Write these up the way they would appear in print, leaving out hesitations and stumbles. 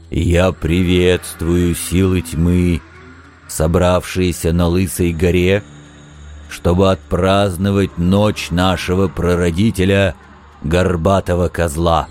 Я приветствую силы тьмы, собравшиеся на Лысой горе, чтобы отпраздновать ночь нашего прародителя, горбатого козла.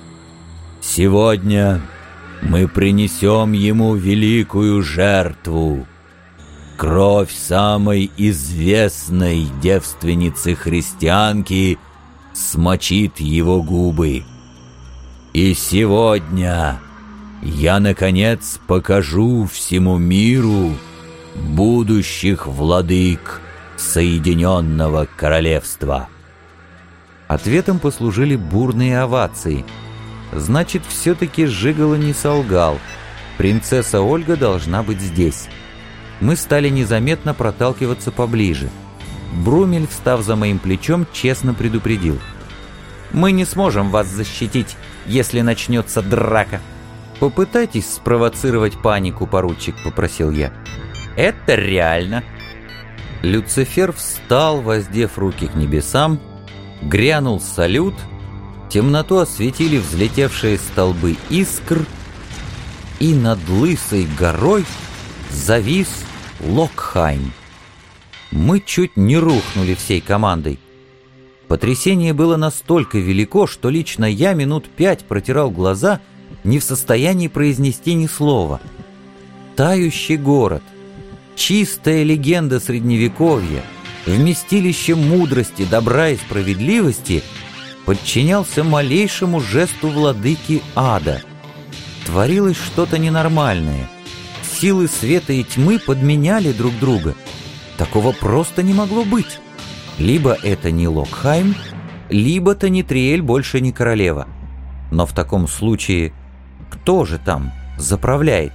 Сегодня мы принесем ему великую жертву. Кровь самой известной девственницы-христианки смочит его губы. И сегодня я, наконец, покажу всему миру будущих владык Соединенного Королевства. Ответом послужили бурные овации. Значит, все-таки Жиголо не солгал. Принцесса Ольга должна быть здесь. Мы стали незаметно проталкиваться поближе. Брумель, встав за моим плечом, честно предупредил: «Мы не сможем вас защитить, если начнется драка». «Попытайтесь спровоцировать панику, поручик», — попросил я. «Это реально». Люцифер встал, воздев руки к небесам, грянул салют, темноту осветили взлетевшие столбы искр, и над Лысой горой завис Локхайм. Мы чуть не рухнули всей командой. Потрясение было настолько велико, что лично я минут 5 протирал глаза, не в состоянии произнести ни слова. Тающий город, чистая легенда Средневековья, вместилище мудрости, добра и справедливости, подчинялся малейшему жесту владыки ада. Творилось что-то ненормальное. Силы света и тьмы подменяли друг друга. Такого просто не могло быть. Либо это не Локхайм, либо Танитриэль больше не королева. Но в таком случае кто же там заправляет?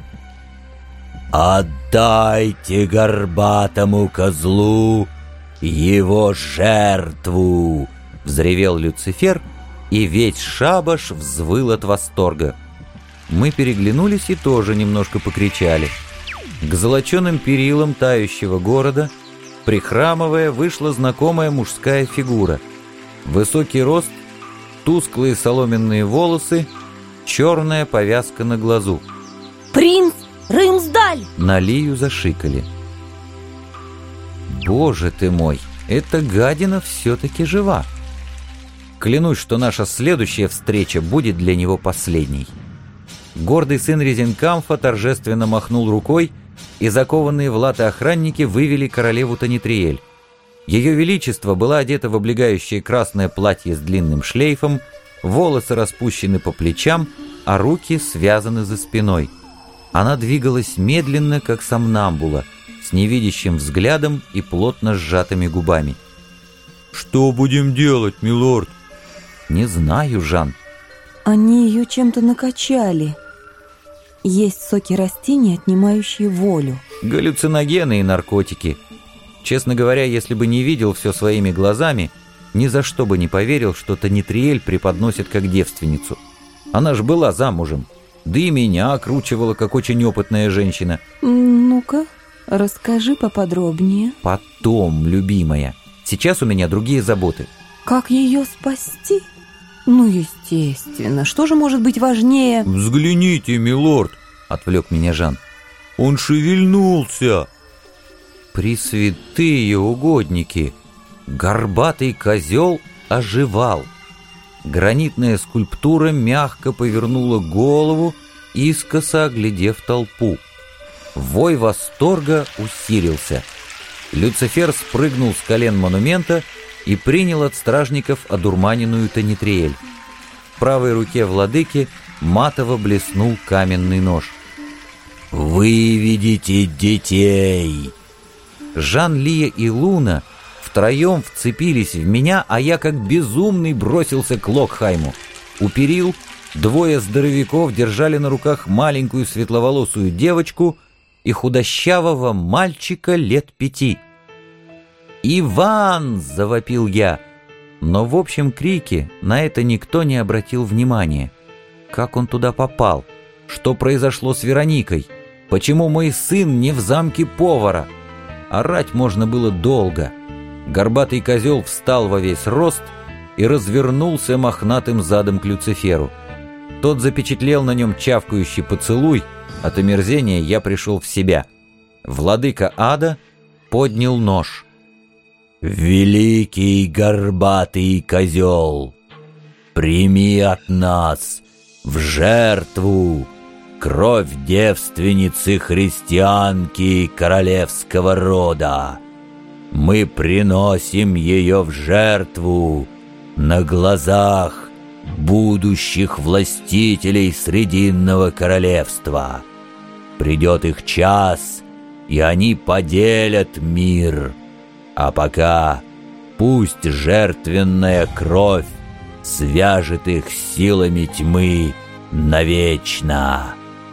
«Отдайте горбатому козлу его жертву!» — взревел Люцифер, и весь шабаш взвыл от восторга. Мы переглянулись и тоже немножко покричали. К золоченым перилам тающего города, прихрамывая, вышла знакомая мужская фигура. Высокий рост, тусклые соломенные волосы, черная повязка на глазу. «Принц Рымсдаль!» На Лию зашикали. «Боже ты мой, эта гадина все-таки жива!» Клянусь, что наша следующая встреча будет для него последней. Гордый сын Резенкамфа торжественно махнул рукой, и закованные в латы охранники вывели королеву Танитриэль. Ее величество была одета в облегающее красное платье с длинным шлейфом, волосы распущены по плечам, а руки связаны за спиной. Она двигалась медленно, как сомнамбула, с невидящим взглядом и плотно сжатыми губами. «Что будем делать, милорд?» «Не знаю, Жан». Они ее чем-то накачали. Есть соки растений, отнимающие волю. Галлюциногены и наркотики. Честно говоря, если бы не видел все своими глазами, ни за что бы не поверил, что Танитриэль преподносит как девственницу. Она ж была замужем, да и меня окручивала, как очень опытная женщина. Ну-ка, расскажи поподробнее. Потом, любимая. Сейчас у меня другие заботы. Как ее спасти? Ну, естественно. Что же может быть важнее? «Взгляните, милорд!» — отвлек меня Жан. «Он шевельнулся!» Пресвятые угодники! Горбатый козел оживал. Гранитная скульптура мягко повернула голову, искоса оглядев толпу. Вой восторга усилился. Люцифер спрыгнул с колен монумента и принял от стражников одурманенную Танитриэль. В правой руке владыки матово блеснул каменный нож. «Выведите детей!» Жан, Лия и Луна втроем вцепились в меня, а я как безумный бросился к Локхайму. У перил двое здоровяков держали на руках маленькую светловолосую девочку и худощавого мальчика лет 5. «Иван!» — завопил я, но в общем крике на это никто не обратил внимания. Как он туда попал? Что произошло с Вероникой? Почему мой сын не в замке повара? Орать можно было долго. Горбатый козел встал во весь рост и развернулся мохнатым задом к Люциферу. Тот запечатлел на нем чавкающий поцелуй. От омерзения я пришел в себя. Владыка ада поднял нож. «Великий горбатый козел, прими от нас в жертву кровь девственницы-христианки королевского рода. Мы приносим ее в жертву на глазах будущих властителей Срединного королевства. Придет их час, и они поделят мир. А пока пусть жертвенная кровь свяжет их силами тьмы навечно».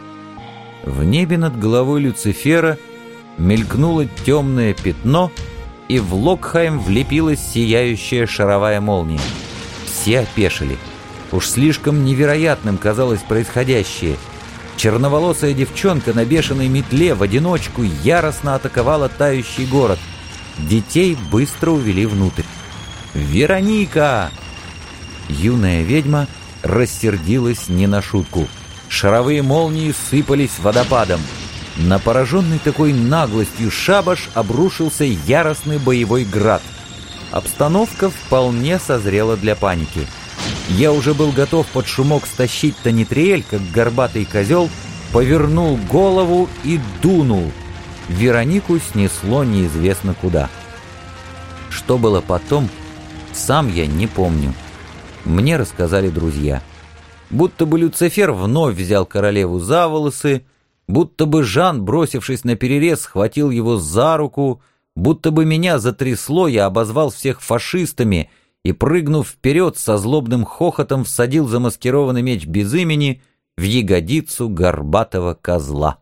В небе над головой Люцифера мелькнуло темное пятно, и в Локхайм влепилась сияющая шаровая молния. Все опешили. Уж слишком невероятным казалось происходящее. Черноволосая девчонка на бешеной метле в одиночку яростно атаковала тающий город. Детей быстро увели внутрь. «Вероника!» Юная ведьма рассердилась не на шутку. Шаровые молнии сыпались водопадом. На пораженный такой наглостью шабаш обрушился яростный боевой град. Обстановка вполне созрела для паники. Я уже был готов под шумок стащить Танитриэль, как горбатый козел, повернул голову и дунул. Веронику снесло неизвестно куда. Что было потом, сам я не помню. Мне рассказали друзья. Будто бы Люцифер вновь взял королеву за волосы, будто бы Жан, бросившись на перерез, схватил его за руку, будто бы меня затрясло, я обозвал всех фашистами и, прыгнув вперед, со злобным хохотом всадил замаскированный меч без имени в ягодицу горбатого козла.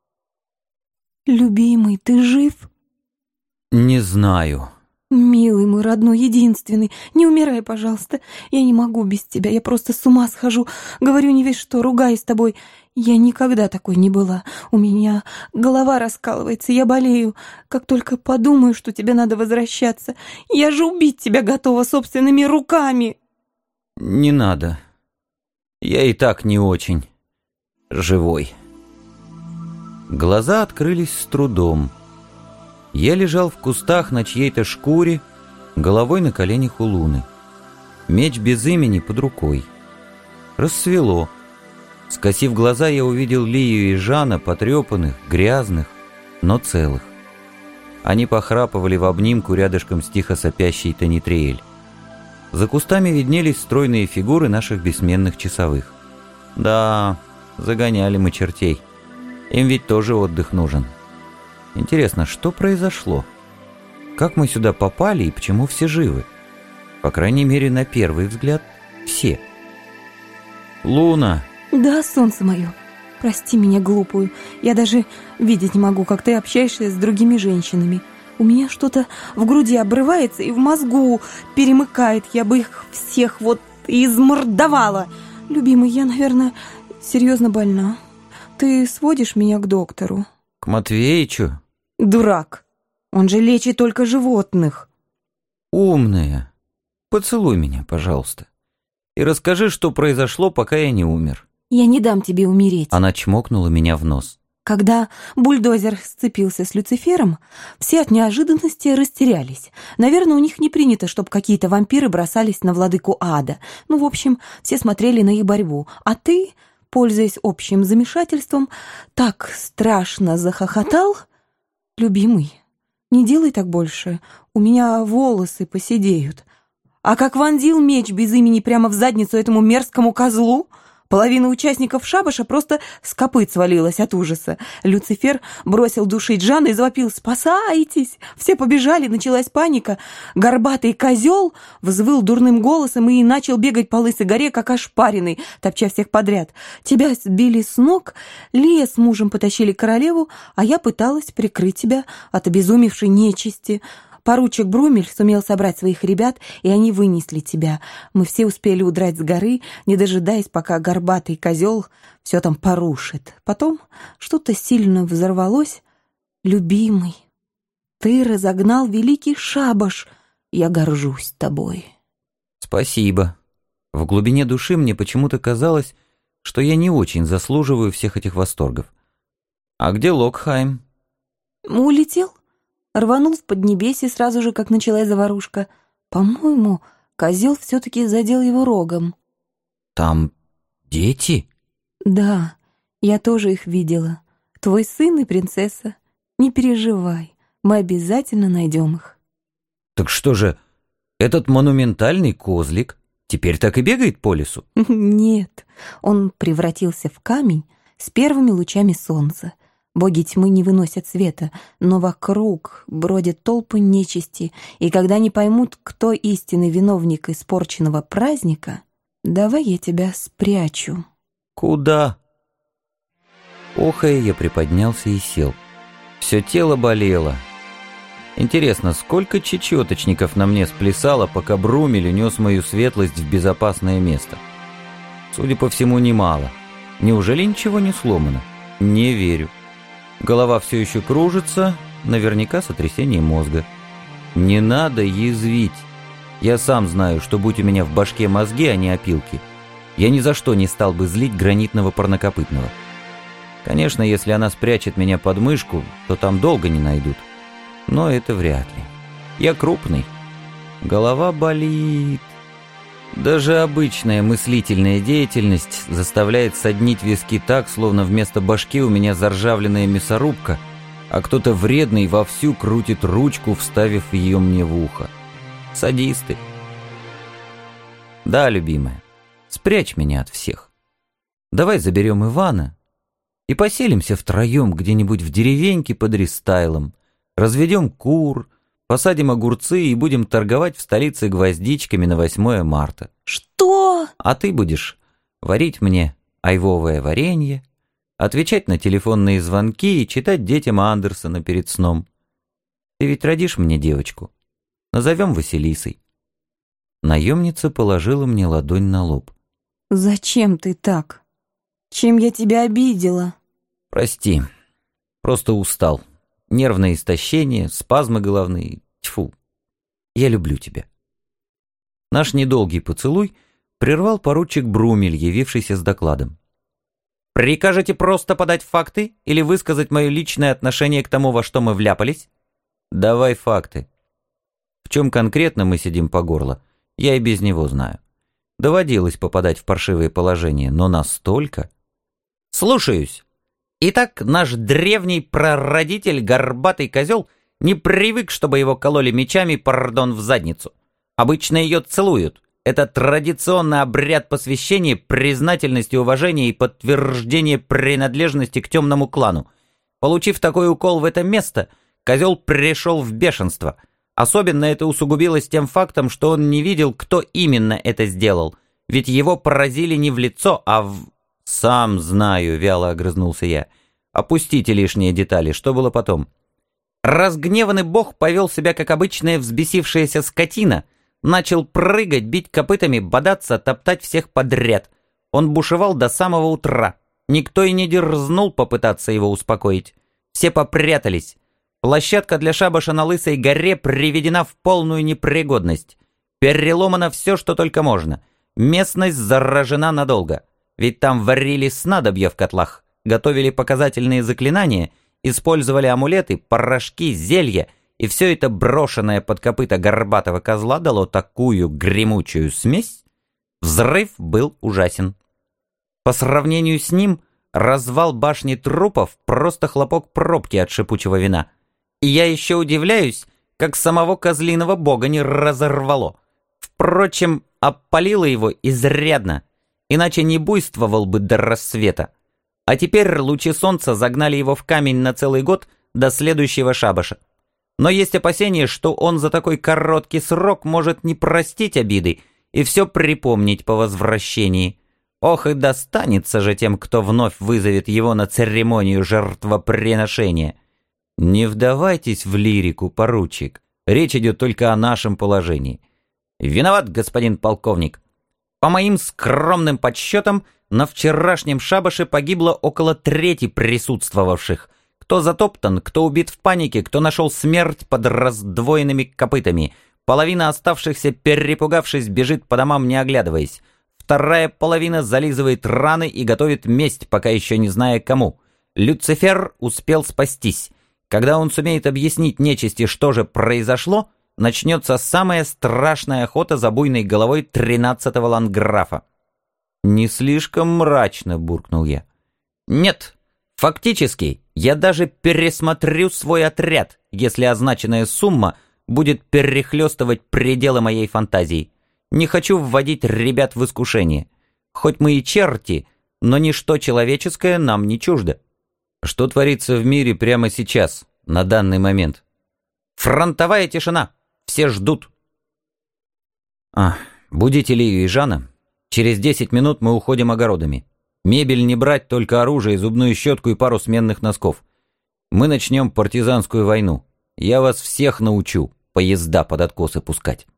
Любимый, ты жив? Не знаю. Милый мой родной, единственный, не умирай, пожалуйста. Я не могу без тебя, я просто с ума схожу. Говорю не весь что, ругаюсь с тобой. Я никогда такой не была. У меня голова раскалывается, я болею. Как только подумаю, что тебе надо возвращаться, я же убить тебя готова собственными руками. Не надо. Я и так не очень живой. Глаза открылись с трудом. Я лежал в кустах на чьей-то шкуре, головой на коленях у Луны. Меч без имени под рукой. Рассвело. Скосив глаза, я увидел Лию и Жана, потрепанных, грязных, но целых. Они похрапывали в обнимку рядышком с тихо сопящей Танитриэль. За кустами виднелись стройные фигуры наших бессменных часовых. Да, загоняли мы чертей. Им ведь тоже отдых нужен. Интересно, что произошло? Как мы сюда попали и почему все живы? По крайней мере, на первый взгляд, все. Луна! Да, солнце мое, прости меня глупую. Я даже видеть не могу, как ты общаешься с другими женщинами. У меня что-то в груди обрывается и в мозгу перемыкает. Я бы их всех вот измордовала. Любимый, я, наверное, серьезно больна. Ты сводишь меня к доктору? К Матвеичу? Дурак. Он же лечит только животных. Умная. Поцелуй меня, пожалуйста. И расскажи, что произошло, пока я не умер. Я не дам тебе умереть. Она чмокнула меня в нос. Когда бульдозер сцепился с Люцифером, все от неожиданности растерялись. Наверное, у них не принято, чтобы какие-то вампиры бросались на владыку ада. Ну, в общем, все смотрели на их борьбу. А ты, пользуясь общим замешательством, так страшно захохотал. Любимый, не делай так больше, у меня волосы поседеют. А как вонзил меч без имени прямо в задницу этому мерзкому козлу, половина участников шабаша просто с копыт свалилась от ужаса. Люцифер бросил душить Жана и завопил: «Спасайтесь!» Все побежали, началась паника. Горбатый козел взвыл дурным голосом и начал бегать по лысой горе, как ошпаренный, топча всех подряд. Тебя сбили с ног, Лия с мужем потащили королеву, а я пыталась прикрыть тебя от обезумевшей нечисти. Поручик Брумель сумел собрать своих ребят, и они вынесли тебя. Мы все успели удрать с горы, не дожидаясь, пока горбатый козел все там порушит. Потом что-то сильно взорвалось. Любимый, ты разогнал великий шабаш. Я горжусь тобой. Спасибо. В глубине души мне почему-то казалось, что я не очень заслуживаю всех этих восторгов. А где Локхайм? Улетел. Рванул в Поднебесье сразу же, как началась заварушка. По-моему, козел все-таки задел его рогом. Там дети? Да, я тоже их видела. Твой сын и принцесса. Не переживай, мы обязательно найдем их. Так что же, этот монументальный козлик теперь так и бегает по лесу? Нет, он превратился в камень с первыми лучами солнца. Боги тьмы не выносят света, но вокруг бродят толпы нечисти, и когда не поймут, кто истинный виновник испорченного праздника, давай я тебя спрячу. Куда? Охая, я приподнялся и сел. Все тело болело. Интересно, сколько чечеточников на мне сплясало, пока Брумель унес мою светлость в безопасное место? Судя по всему, немало. Неужели ничего не сломано? Не верю. Голова все еще кружится, наверняка сотрясение мозга. Не надо язвить. Я сам знаю, что будь у меня в башке мозги, а не опилки, я ни за что не стал бы злить гранитного парнокопытного. Конечно, если она спрячет меня под мышку, то там долго не найдут. Но это вряд ли. Я крупный. Голова болит. Даже обычная мыслительная деятельность заставляет соднить виски так, словно вместо башки у меня заржавленная мясорубка, а кто-то вредный вовсю крутит ручку, вставив ее мне в ухо. Садисты. Да, любимая, спрячь меня от всех. Давай заберем Ивана и поселимся втроем где-нибудь в деревеньке под Рестайлом, разведем кур, посадим огурцы и будем торговать в столице гвоздичками на 8 марта. Что? А ты будешь варить мне айвовое варенье, отвечать на телефонные звонки и читать детям Андерсона перед сном. Ты ведь родишь мне девочку. Назовем Василисой. Наемница положила мне ладонь на лоб. Зачем ты так? Чем я тебя обидела? Прости, просто устал. Нервное истощение, спазмы головные. Тьфу. Я люблю тебя. Наш недолгий поцелуй прервал поручик Брумель, явившийся с докладом. «Прикажете просто подать факты или высказать мое личное отношение к тому, во что мы вляпались?» «Давай факты. В чем конкретно мы сидим по горло, я и без него знаю. Доводилось попадать в паршивые положения, но настолько...» «Слушаюсь. Итак, наш древний прародитель, горбатый козел, не привык, чтобы его кололи мечами, пардон, в задницу. Обычно ее целуют. Это традиционный обряд посвящения, признательности, уважения и подтверждения принадлежности к темному клану. Получив такой укол в это место, козел пришел в бешенство. Особенно это усугубилось тем фактом, что он не видел, кто именно это сделал. Ведь его поразили не в лицо, а в... «Сам знаю», — вяло огрызнулся я. «Опустите лишние детали. Что было потом?» Разгневанный бог повел себя, как обычная взбесившаяся скотина, начал прыгать, бить копытами, бодаться, топтать всех подряд. Он бушевал до самого утра. Никто и не дерзнул попытаться его успокоить. Все попрятались. Площадка для шабаша на Лысой горе приведена в полную непригодность. Переломано все, что только можно. Местность заражена надолго. Ведь там варили снадобья в котлах, готовили показательные заклинания, использовали амулеты, порошки, зелья, и все это брошенное под копыта горбатого козла дало такую гремучую смесь. Взрыв был ужасен. По сравнению с ним, развал башни трупов — просто хлопок пробки от шипучего вина. И я еще удивляюсь, как самого козлиного бога не разорвало. Впрочем, опалило его изрядно. Иначе не буйствовал бы до рассвета. А теперь лучи солнца загнали его в камень на целый год до следующего шабаша. Но есть опасение, что он за такой короткий срок может не простить обиды и все припомнить по возвращении. Ох, и достанется же тем, кто вновь вызовет его на церемонию жертвоприношения. Не вдавайтесь в лирику, поручик. Речь идет только о нашем положении. Виноват, господин полковник. По моим скромным подсчетам, на вчерашнем шабаше погибло около трети присутствовавших. Кто затоптан, кто убит в панике, кто нашел смерть под раздвоенными копытами. Половина оставшихся, перепугавшись, бежит по домам, не оглядываясь. вторая половина зализывает раны и готовит месть, пока еще не зная кому. Люцифер успел спастись. Когда он сумеет объяснить нечисти, что же произошло, начнется самая страшная охота за буйной головой 13-го ландграфа. «Не слишком мрачно», — буркнул я. «Нет, фактически, я даже пересмотрю свой отряд, если означенная сумма будет перехлестывать пределы моей фантазии. Не хочу вводить ребят в искушение. Хоть мы и черти, но ничто человеческое нам не чуждо». «Что творится в мире прямо сейчас, на данный момент?» «Фронтовая тишина. Все ждут». «Будите Лию и Жана. Через 10 минут мы уходим огородами. Мебель не брать, только оружие, зубную щетку и пару сменных носков. Мы начнем партизанскую войну. Я вас всех научу поезда под откосы пускать».